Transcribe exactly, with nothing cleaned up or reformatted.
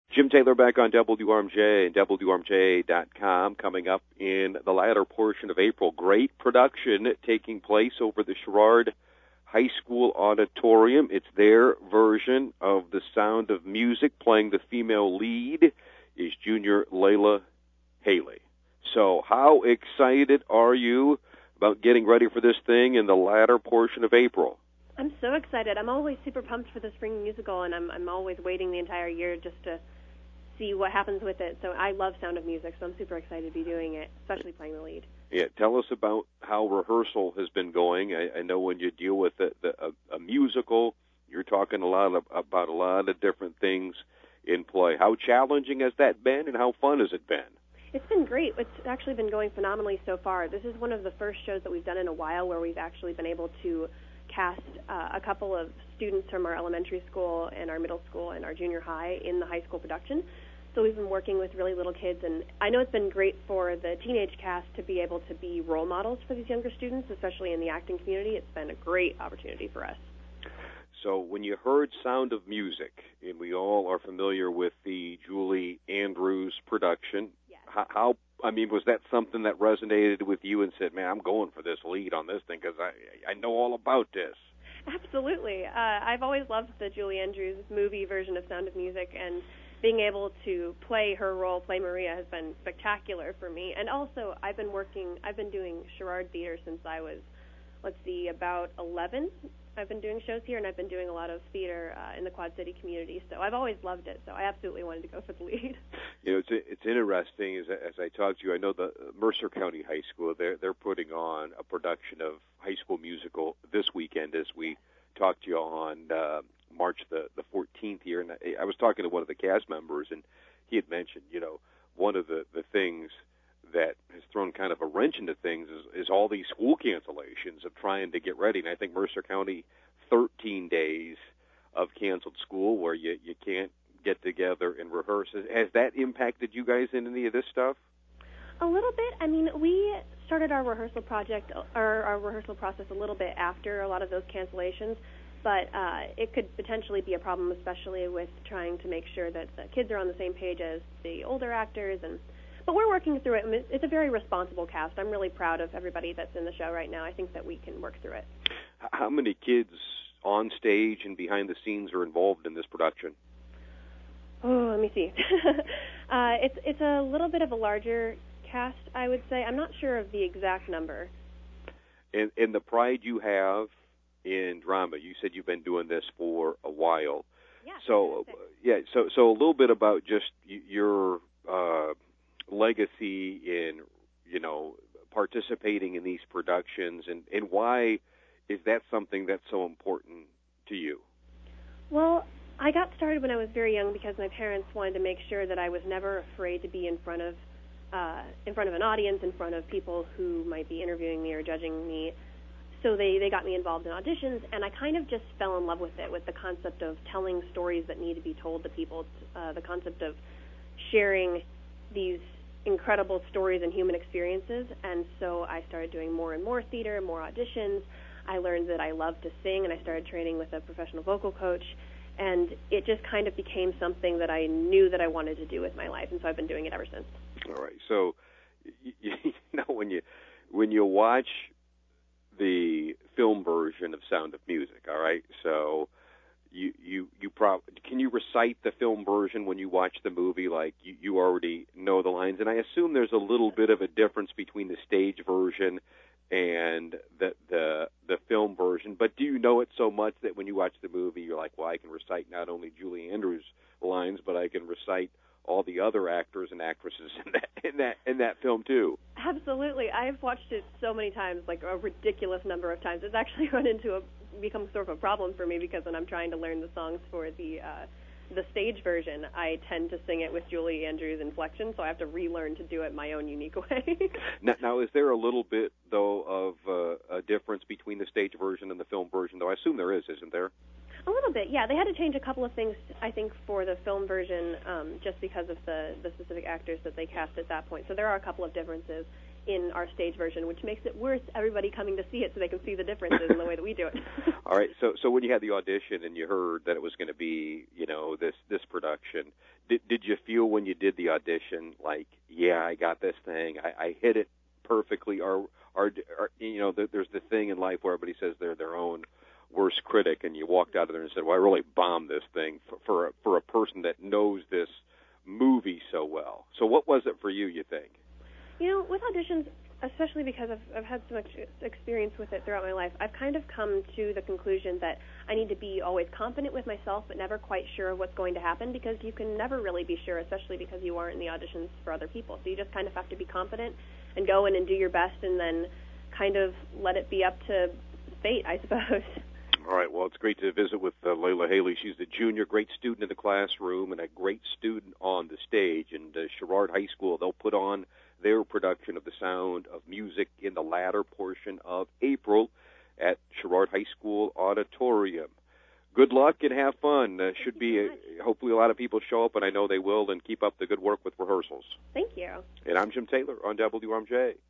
Jim Taylor back on W R M J and W R M J dot com. Coming up in the latter portion of April, great production taking place over the Sherrard High School Auditorium. It's their version of The Sound of Music. Playing the female lead is junior Layla Haley. So how excited are you about getting ready for this thing in the latter portion of April? I'm so excited. I'm always super pumped for the spring musical, and I'm I'm always waiting the entire year just to see what happens with it. So I love Sound of Music, so I'm super excited to be doing it, especially playing the lead. Yeah, tell us about how rehearsal has been going. I, I know when you deal with the, the, a, a musical, you're talking a lot of, about a lot of different things in play. How challenging has that been, and how fun has it been? It's been great. It's actually been going phenomenally so far. This is one of the first shows that we've done in a while where we've actually been able to cast uh, a couple of students from our elementary school and our middle school and our junior high in the high school production. So we've been working with really little kids, and I know it's been great for the teenage cast to be able to be role models for these younger students, especially in the acting community. It's been a great opportunity for us. So when you heard Sound of Music, and we all are familiar with the Julie Andrews production, yes. how, how, I mean, was that something that resonated with you and said, man, I'm going for this lead on this thing because I, I know all about this? Absolutely. Uh, I've always loved the Julie Andrews movie version of Sound of Music, and being able to play her role, play Maria, has been spectacular for me. And also, I've been working, I've been doing Sherrard Theater since I was, let's see, about eleven. I've been doing shows here, and I've been doing a lot of theater uh, in the Quad City community. So I've always loved it. So I absolutely wanted to go for the lead. You know, it's it's interesting as as I talk to you. I know the Mercer County High School, they're they're putting on a production of High School Musical this weekend as we talked to you on uh, March the the fourteenth here. And I, I was talking to one of the cast members, and he had mentioned, you know, one of the the things that has thrown kind of a wrench into things is, is all these school cancellations of trying to get ready. And I think Mercer County, thirteen days of canceled school where you, you can't get together and rehearse. Has that impacted you guys in any of this stuff? A little bit. I mean, we started our rehearsal project, or our rehearsal process a little bit after a lot of those cancellations, but uh, it could potentially be a problem, especially with trying to make sure that the kids are on the same page as the older actors. And But we're working through it. It's a very responsible cast. I'm really proud of everybody that's in the show right now. I think that we can work through it. How many kids on stage and behind the scenes are involved in this production? Oh, let me see. uh, it's it's a little bit of a larger cast, I would say. I'm not sure of the exact number. And, and the pride you have in drama, you said you've been doing this for a while. Yeah. So, yeah. So, so a little bit about just your uh, legacy in, you know, participating in these productions, and, and why is that something that's so important to you? Well, I got started when I was very young because my parents wanted to make sure that I was never afraid to be in front of uh, in front of an audience, in front of people who might be interviewing me or judging me. So they, they got me involved in auditions, and I kind of just fell in love with it, with the concept of telling stories that need to be told to people, uh, the concept of sharing these incredible stories and human experiences. And so I started doing more and more theater, more auditions. I learned that I loved to sing, and I started training with a professional vocal coach. And it just kind of became something that I knew that I wanted to do with my life, and so I've been doing it ever since. All right. So, you, you know, when you when you watch the film version of Sound of Music, all right, so you you you prob- can you recite the film version when you watch the movie? Like you, you already know the lines, and I assume there's a little bit of a difference between the stage version and the the the film version, but do you know it so much that when you watch the movie, you're like, well, I can recite not only Julie Andrews' lines, but I can recite all the other actors and actresses in that in that in that film too? Absolutely, I've watched it so many times, like a ridiculous number of times. It's actually run into a become sort of a problem for me because when I'm trying to learn the songs for the uh, the stage version, I tend to sing it with Julie Andrews' inflection, so I have to relearn to do it my own unique way. now, now, is there a little bit, though, of uh, a difference between the stage version and the film version, though? I assume there is, isn't there? A little bit, yeah. They had to change a couple of things, I think, for the film version um, just because of the, the specific actors that they cast at that point. So there are a couple of differences in our stage version, which makes it worth everybody coming to see it so they can see the differences in the way that we do it. All right, so so when you had the audition and you heard that it was going to be, you know, this this production, Did, did you feel when you did the audition like, yeah, I got this thing, I, I hit it perfectly, or, or, or you know, there's the thing in life where everybody says they're their own worst critic, and you walked out of there and said, well, I really bombed this thing for for a, for a person that knows this movie so well. So what was it for you, you think? You know, with auditions, especially because I've, I've had so much experience with it throughout my life, I've kind of come to the conclusion that I need to be always confident with myself but never quite sure of what's going to happen, because you can never really be sure, especially because you aren't in the auditions for other people. So you just kind of have to be confident and go in and do your best, and then kind of let it be up to fate, I suppose. All right, well, it's great to visit with uh, Layla Haley. She's a junior, great student in the classroom and a great student on the stage. And uh, Sherrard High School, they'll put on their production of The Sound of Music in the latter portion of April at Sherrard High School Auditorium. Good luck and have fun. Uh, should be, a, hopefully a lot of people show up, and I know they will, and keep up the good work with rehearsals. Thank you. And I'm Jim Taylor on W R M J.